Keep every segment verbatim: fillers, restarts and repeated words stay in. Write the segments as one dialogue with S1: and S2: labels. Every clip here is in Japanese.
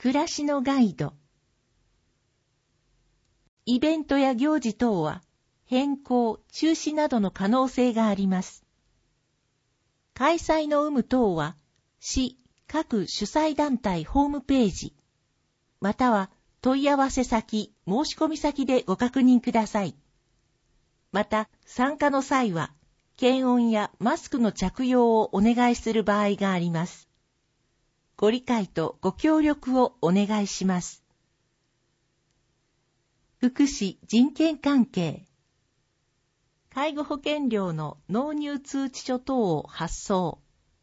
S1: 暮らしのガイド。イベントや行事等は変更、中止などの可能性があります。開催の有無等は、市各主催団体ホームページ、または問い合わせ先、申し込み先でご確認ください。また、参加の際は、検温やマスクの着用をお願いする場合があります。ご理解とご協力をお願いします。福祉人権関係。介護保険料の納入通知書等を発送。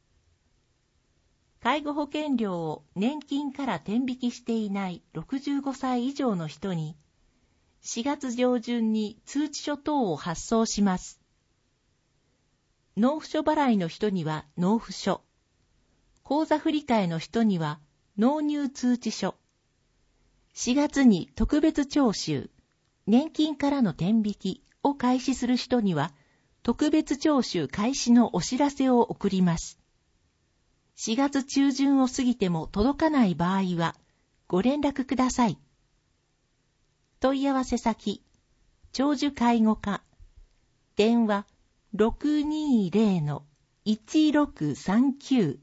S1: 介護保険料を年金から転引きしていないろくじゅうごさい以上の人に、しがつ上旬に通知書等を発送します。納付書払いの人には納付書、口座振替の人には納入通知書、しがつに特別徴収、年金からの転引きを開始する人には特別徴収開始のお知らせを送ります。しがつ中旬を過ぎても届かない場合はご連絡ください。問い合わせ先、長寿介護課、電話 ろくにーぜろのいちろくさんきゅう。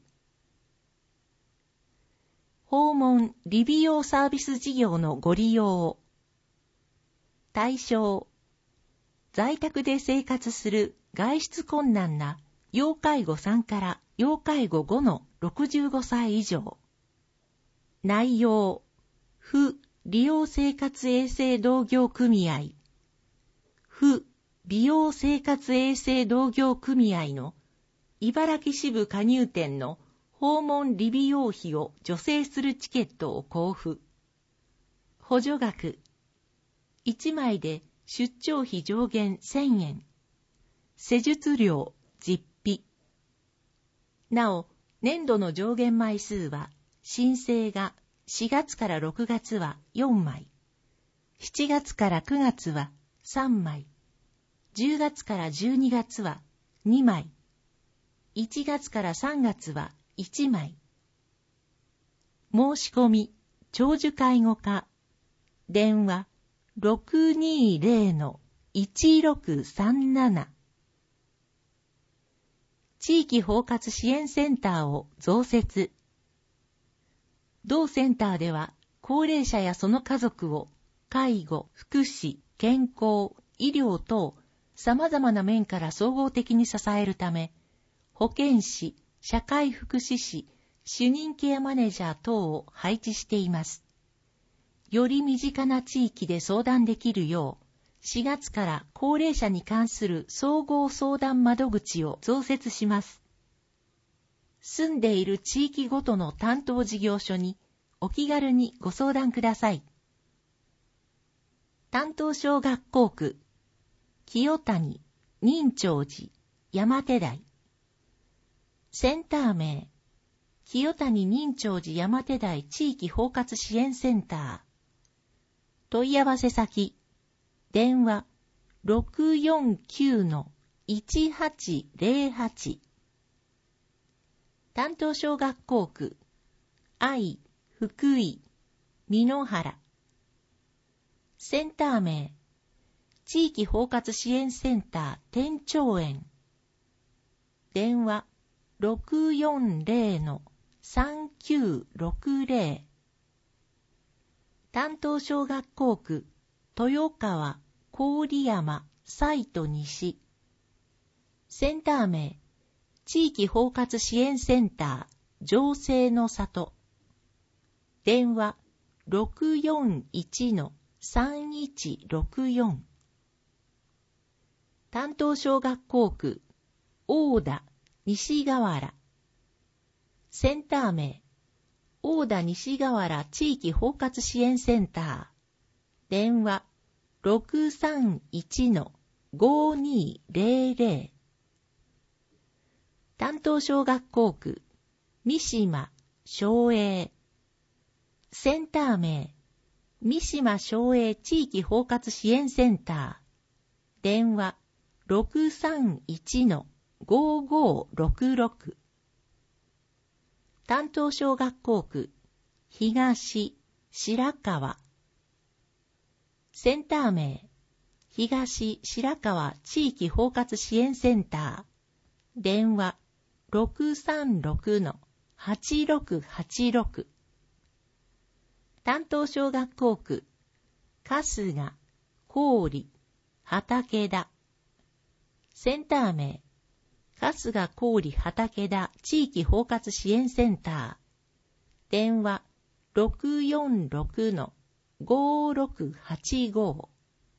S1: 訪問理美容サービス事業のご利用。対象、在宅で生活する外出困難な要介護さんから要介護ごのろくじゅうごさい以上。内容、府利用生活衛生同業組合、府美容生活衛生同業組合の茨城支部加入店の訪問理美容費を助成するチケットを交付。補助額、いちまいで出張費上限せんえん。施術料実費。なお、年度の上限枚数は、申請がしがつからろくがつはよんまい、しちがつからくがつはさんまい、じゅうがつからじゅうにがつはにまい、いちがつからさんがつはいちまい。申し込み、長寿介護課、電話 ろくにーぜろのいちろくさんなな。地域包括支援センターを増設。同センターでは、高齢者やその家族を介護、福祉、健康、医療等、様々な面から総合的に支えるため、保健師、社会福祉士、主任ケアマネージャー等を配置しています。より身近な地域で相談できるよう、しがつから高齢者に関する総合相談窓口を増設します。住んでいる地域ごとの担当事業所にお気軽にご相談ください。担当小学校区、清谷、仁長寺、山手台。センター名、清谷仁長寺山手台地域包括支援センター。問い合わせ先、電話 ろくよんきゅうのいちはちぜろはち。担当小学校区、愛、福井、美濃原。センター名、地域包括支援センター天長園。電話ろくよんぜろのさんきゅうろくぜろ。担当小学校区、豊川、郡山、西都西。センター名、地域包括支援センター、情勢の里。電話ろくよんいちのさんいちろくよん。担当小学校区、大田、西河原。センター名、大田西河原地域包括支援センター。電話ろくさんいちのごにぜろぜろ。担当小学校区、三島、松栄。センター名、三島松栄地域包括支援センター。電話ろくさんいちのごごろくろく。担当小学校区、 東白川。センター名、東白川地域包括支援センター。電話 ろくさんろくのはちろくはちろく。担当小学校区、春日、郡、畠田。センター名、春日郡畠田地域包括支援センター。電話 ろくよんろくのごろくはちご。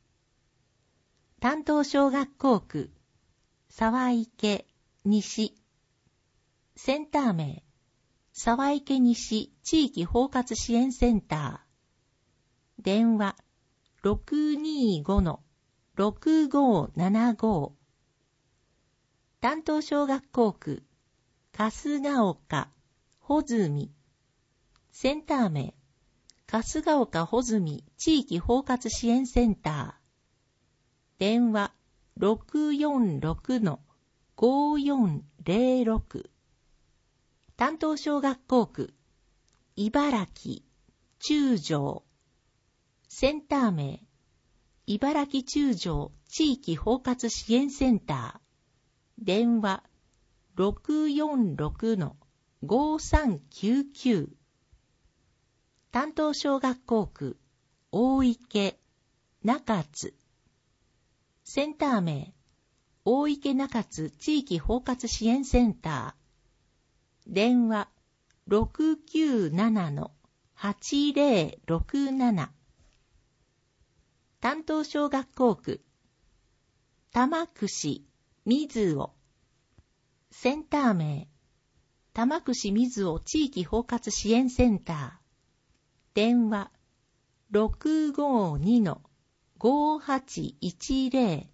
S1: 担当小学校区、沢池西。センター名、沢池西地域包括支援センター。電話 ろくにごのろくごななご。担当小学校区、春日丘穂積。センター名、春日丘穂積地域包括支援センター。電話 ろくよんろくのごよんぜろろく。担当小学校区、茨城中条。センター名、茨城中条地域包括支援センター。電話 ろくよんろくのごさんきゅうきゅう。担当小学校区、大池中津。センター名、大池中津地域包括支援センター。電話 ろくきゅうななのはちぜろろくなな。担当小学校区、玉串水尾。センター名、玉串水尾地域包括支援センター。電話 ろくごにのごはちいちぜろ。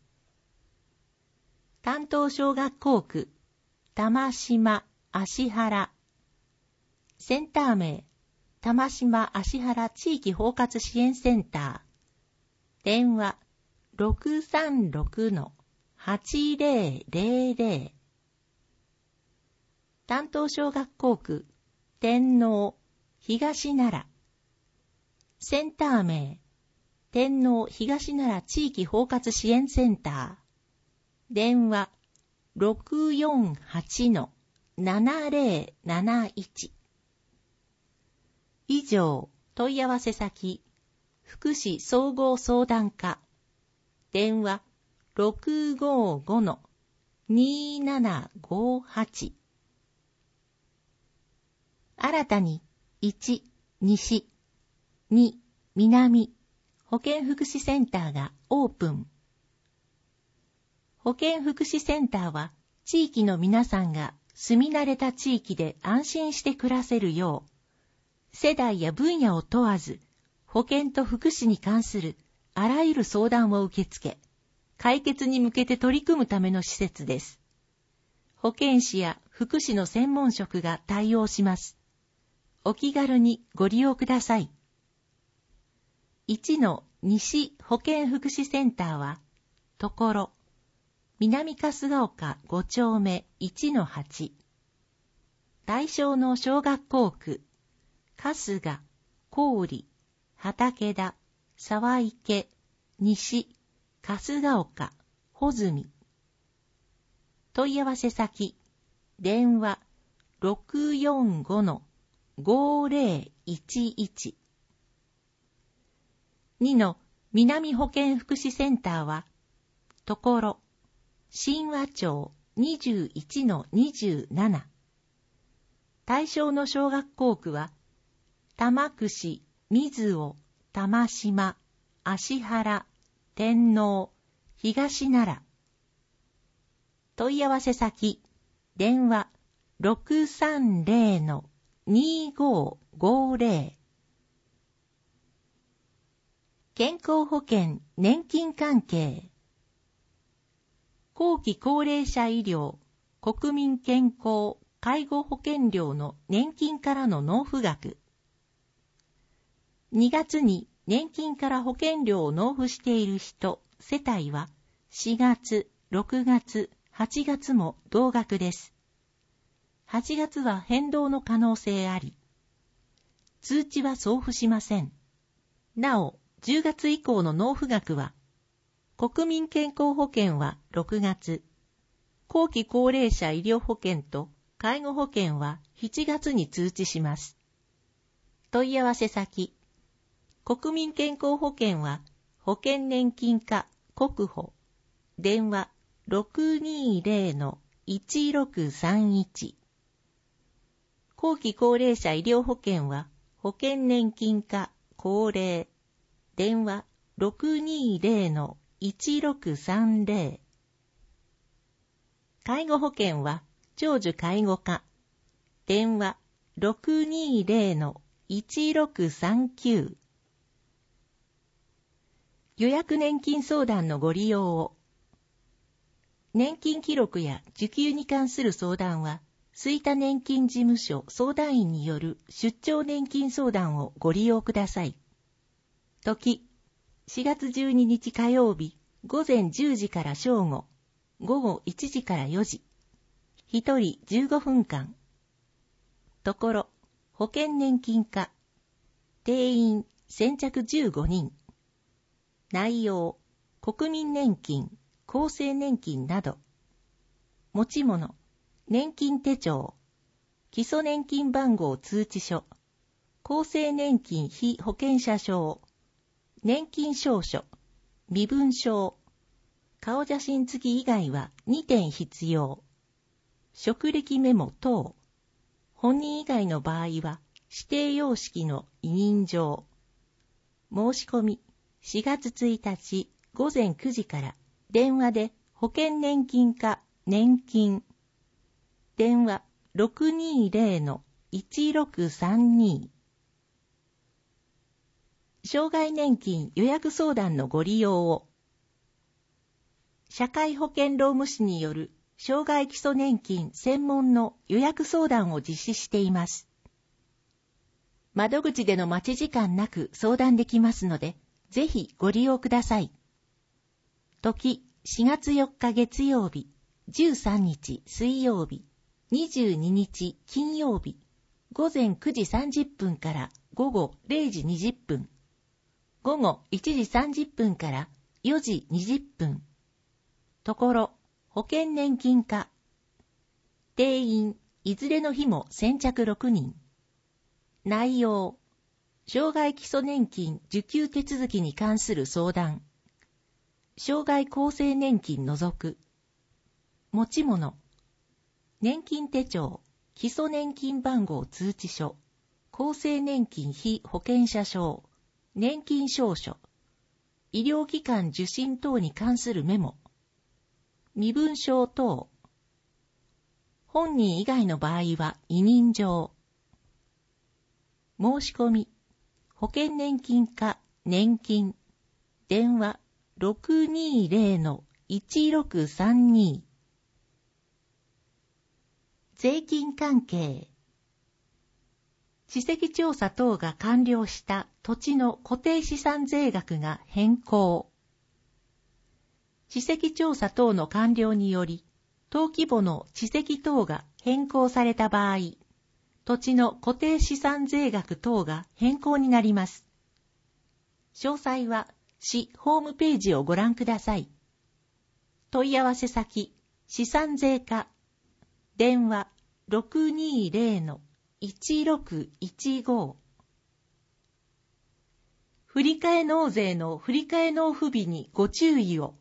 S1: 担当小学校区、玉島芦原。センター名、玉島芦原地域包括支援センター。電話 ろくさんろくのはちぜろぜろぜろ。担当小学校区、天王東奈良。センター名、天王東奈良地域包括支援センター。電話 ろくよんはちのななぜろなないち。以上、問い合わせ先、福祉総合相談課。電話 ろくごごのにななごはち。新たにいち西、に南保健福祉センターがオープン。保健福祉センターは地域の皆さんが住み慣れた地域で安心して暮らせるよう、世代や分野を問わず保健と福祉に関するあらゆる相談を受け付け、解決に向けて取り組むための施設です。保健師や福祉の専門職が対応します。お気軽にご利用ください。いちの西保健福祉センターは、ところ、南春日丘ご丁目いちのはち。対象の小学校区、春日、郡、畠田、沢池、西、春日丘、穂積。問い合わせ先、電話ろくよんごのごぜろいちいち。にの南保健福祉センターは、ところ、神和町にじゅういちのにじゅうなな。対象の小学校区は、玉串、水尾、玉島、芦原、天王、東奈良。問い合わせ先、電話ろくさんぜろのにごごぜろ。健康保険、年金関係。後期高齢者医療、国民健康、介護保険料の年金からの納付額。にがつに年金から保険料を納付している人、世帯はしがつ、ろくがつ、はちがつも同額です。はちがつは変動の可能性あり。 通知は送付しません。なお、じゅうがつ以降の納付額は、国民健康保険はろくがつ、後期高齢者医療保険と介護保険はしちがつに通知します。問い合わせ先、国民健康保険は保険年金課国保、電話 ろくにーぜろのいちろくさんいち。後期高齢者医療保険は保険年金課高齢、電話 ろくにーぜろのいちろくさんぜろ。介護保険は長寿介護課、電話 ろくにーぜろのいちろくさんきゅう。予約年金相談のご利用を。年金記録や受給に関する相談は、吹田年金事務所相談員による出張年金相談をご利用ください。時、しがつじゅうににち火曜日、午前じゅうじから正午、午後いちじからよじ。ひとりじゅうごふんかん。ところ、保険年金課。定員、先着じゅうごにん。内容、国民年金、厚生年金など。持ち物、年金手帳、基礎年金番号通知書、厚生年金被保険者証、年金証書、身分証、顔写真付き以外はにてん必要。職歴メモ等。本人以外の場合は指定様式の委任状。申し込みしがつついたち午前くじから電話で保険年金課年金。電話 ろくにーぜろのいちろくさんに。障害年金予約相談のご利用を。社会保険労務士による障害基礎年金専門の予約相談を実施しています。窓口での待ち時間なく相談できますので、ぜひご利用ください。時、しがつよっか月曜日、じゅうさんにち水曜日、にじゅうににち金曜日、午前くじさんじゅっぷんから午後れいじにじゅっぷん、午後いちじさんじゅっぷんからよじにじゅっぷん。ところ、保険年金課。定員、いずれの日も先着ろくにん。内容、障害基礎年金受給手続きに関する相談。障害厚生年金除く。持ち物、年金手帳、基礎年金番号通知書、厚生年金被保険者証、年金証書、医療機関受診等に関するメモ、身分証等。本人以外の場合は委任状。申し込み、保険年金課年金、電話 ろくにーぜろのいちろくさんに。税金関係。地籍調査等が完了した土地の固定資産税額が変更。地籍調査等の完了により、登記簿の地籍等が変更された場合、土地の固定資産税額等が変更になります。詳細は市ホームページをご覧ください。問い合わせ先、資産税課、電話 ろくにーぜろのいちろくいちご。振替納税の振替納付日にご注意を。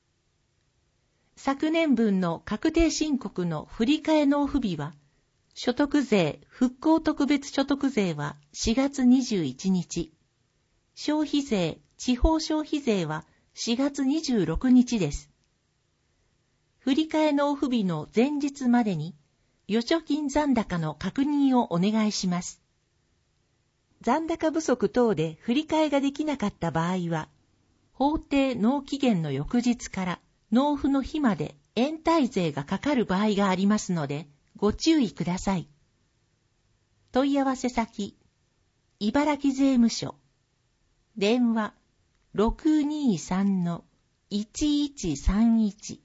S1: 昨年分の確定申告の振替納付日は、所得税復興特別所得税はしがつにじゅういちにち、消費税地方消費税はしがつにじゅうろくにちです。振替納付日の前日までに、預貯金残高の確認をお願いします。残高不足等で振り替えができなかった場合は、法定納期限の翌日から納付の日まで延滞税がかかる場合がありますので、ご注意ください。問い合わせ先、茨城税務署、電話 ろくにーさんのいちいちさんいち。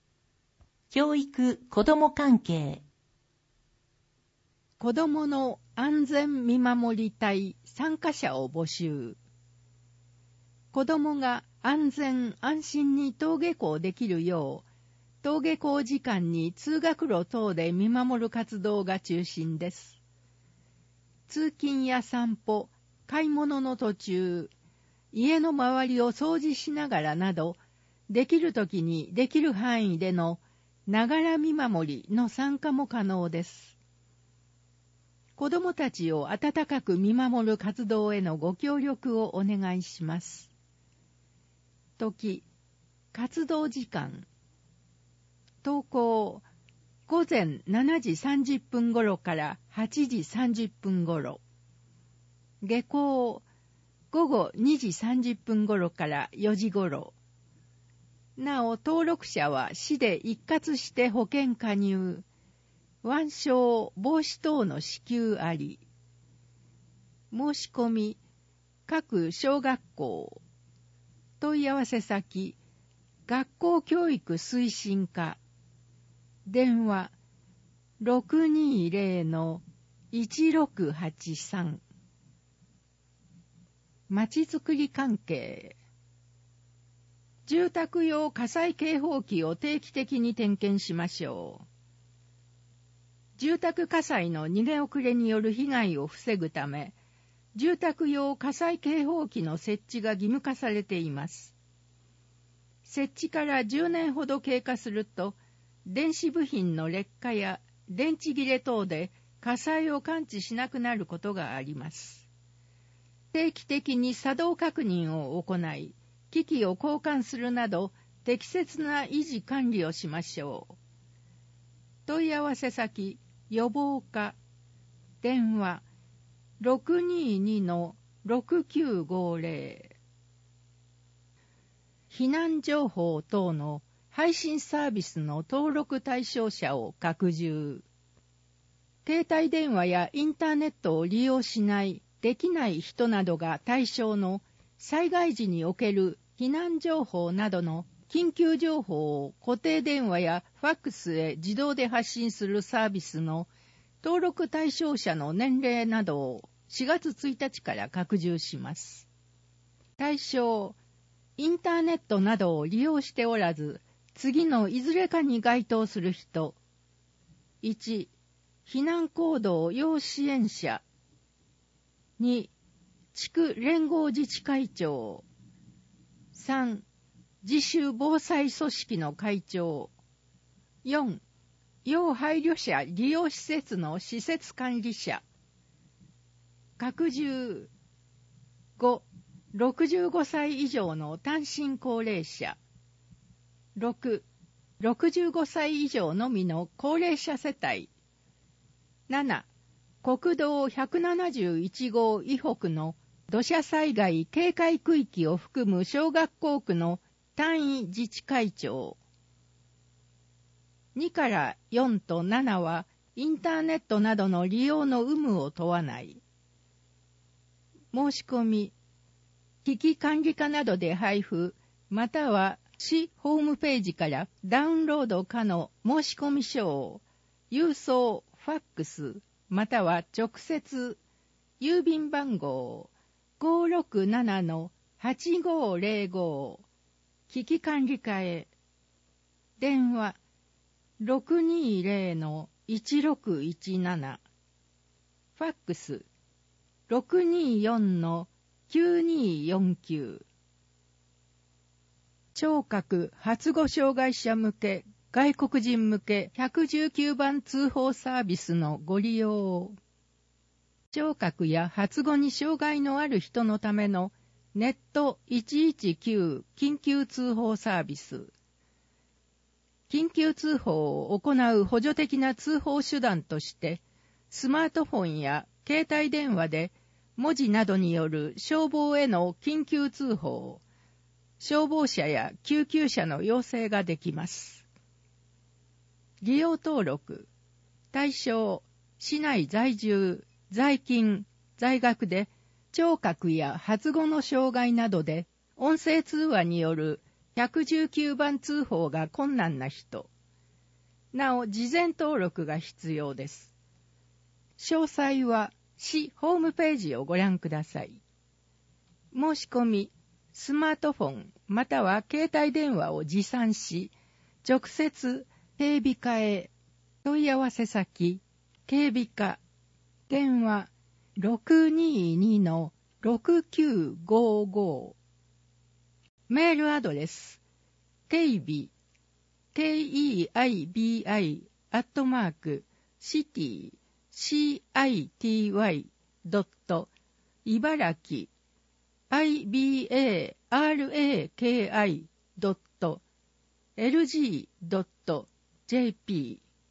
S1: 教育・子ども関係。
S2: 子どもの安全見守り隊参加者を募集。子どもが安全安心に登下校できるよう、登下校時間に通学路等で見守る活動が中心です。通勤や散歩、買い物の途中、家の周りを掃除しながらなど、できるときにできる範囲でのながら見守りの参加も可能です。子どもたちを温かく見守る活動へのご協力をお願いします。時、活動時間。登校、ごぜんしちじさんじゅっぷん頃からはちじさんじゅっぷん頃。下校、ごごにじさんじゅっぷん頃からよじ頃。なお、登録者は市で一括して保険加入。腕章、帽子等の支給あり。申し込み、各小学校。問い合わせ先、学校教育推進課。電話、ろくにーぜろ いちろくはちさん。まちづくり関係。住宅用火災警報器を定期的に点検しましょう。住宅火災の逃げ遅れによる被害を防ぐため、住宅用火災警報器の設置が義務化されています。設置からじゅうねんほど経過すると、電子部品の劣化や電池切れ等で火災を感知しなくなることがあります。定期的に作動確認を行い、機器を交換するなど適切な維持管理をしましょう。問い合わせ先、予防課。電話、ろくにーにー ろくきゅうごぜろ。避難情報等の配信サービスの登録対象者を拡充。携帯電話やインターネットを利用しない、できない人などが対象の災害時における避難情報などの緊急情報を固定電話やファックスへ自動で発信するサービスの登録対象者の年齢などをしがつついたちから拡充します。対象、インターネットなどを利用しておらず、次のいずれかに該当する人。いち、避難行動要支援者。に、地区連合自治会長。さん、自主防災組織の会長。よん、要配慮者利用施設の施設管理者。拡充。ご、ろくじゅうごさい以上の単身高齢者。ろく、ろくじゅうごさい以上のみの高齢者世帯。なな、国道ひゃくななじゅういちごう以北の土砂災害警戒区域を含む小学校区の単位自治会長。にからよんとななはインターネットなどの利用の有無を問わない。申し込み、危機管理課などで配布、または市ホームページからダウンロード可の申し込み書を、郵送、ファックス、または直接、郵便番号 ごーろくなな はちごーぜろご、危機管理課へ。電話、ろくにーぜろ いちろくいちなな。ファックス、ろくにーよん きゅうにーよんきゅう。聴覚発語障害者向け、外国人向けひゃくじゅうきゅうばん通報サービスのご利用を。聴覚や発語に障害のある人のためのネットいちいちきゅう緊急通報サービス。緊急通報を行う補助的な通報手段として、スマートフォンや携帯電話で文字などによる消防への緊急通報、消防車や救急車の要請ができます。利用登録、対象、市内在住、在勤、在学で、聴覚や発語の障害などで、音声通話によるひゃくじゅうきゅうばん通報が困難な人。なお、事前登録が必要です。詳細は、 市ホームページをご覧ください。申し込み、スマートフォンまたは携帯電話を持参し、直接警備課へ。問い合わせ先、警備課、電話 ろくににのろくきゅうごご。メールアドレス、警備、ケーイーアイビーアイ アットマーク、シティ、シーアイティーワイ ドット、茨城、アイビーエーアールエーケーアイ ドット、エルジー ドット ジェーピー。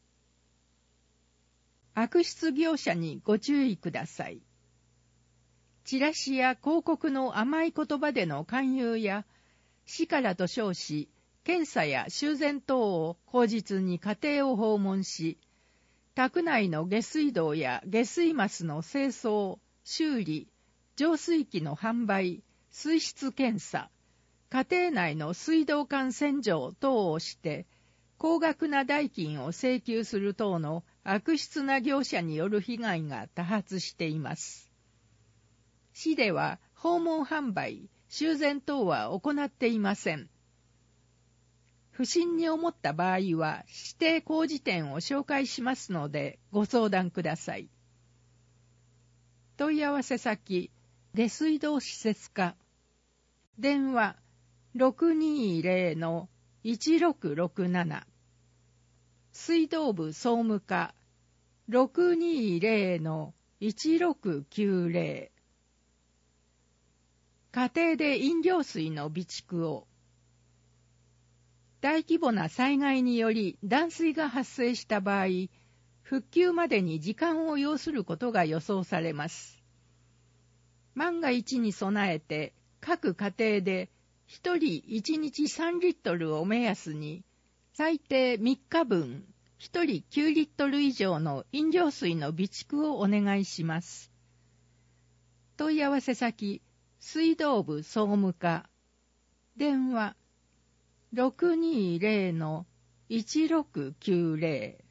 S2: 悪質業者にご注意ください。チラシや広告の甘い言葉での勧誘や、市からと称し、検査や修繕等を口実に家庭を訪問し、宅内の下水道や下水ますの清掃、修理、浄水器の販売、水質検査、家庭内の水道管洗浄等をして、高額な代金を請求する等の悪質な業者による被害が多発しています。市では訪問販売、修繕等は行っていません。不審に思った場合は指定工事店を紹介しますのでご相談ください。問い合わせ先、下水道施設課、電話 ろくにーぜろのいちろくろくなな、水道部総務課 ろくにーぜろのいちろくきゅうぜろ、家庭で飲料水の備蓄を。大規模な災害により断水が発生した場合、復旧までに時間を要することが予想されます。万が一に備えて、各家庭でひとりいちにちさんリットルを目安に、最低みっかぶん、ひとりきゅうリットル以上の飲料水の備蓄をお願いします。問い合わせ先、水道部総務課、電話 ろくにーぜろのいちろくきゅうぜろ。